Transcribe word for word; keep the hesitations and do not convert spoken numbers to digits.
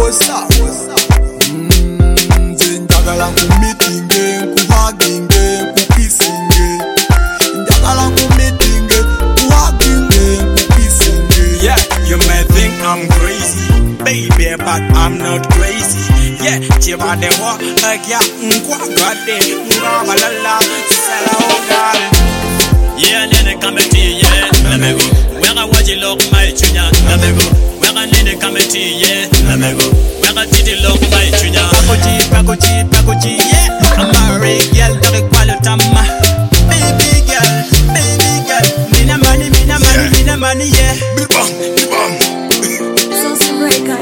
Wosa Mm, Zindagala kumitinge, kuhaginge, kukisinge Indagala kumitinge, kuhaginge, kukisinge Yeah, you may think I'm crazy, baby, but I'm not crazy. Yeah, chiba de wa, agya nkwa gade, ngwa lala, sala ogal. Yeah, nene kameti, yeah, namego. Wega waji lock my chunya, namego. Wega nene kameti, yeah, namego. Wega titi lock my chunya. Pakoji, pakoji, pakoji, yeah. I'm married, girl, dagi kwalo tama. Baby girl, baby girl, mina money, mina money, mina money, yeah. Bibang, bibang Saucy Records.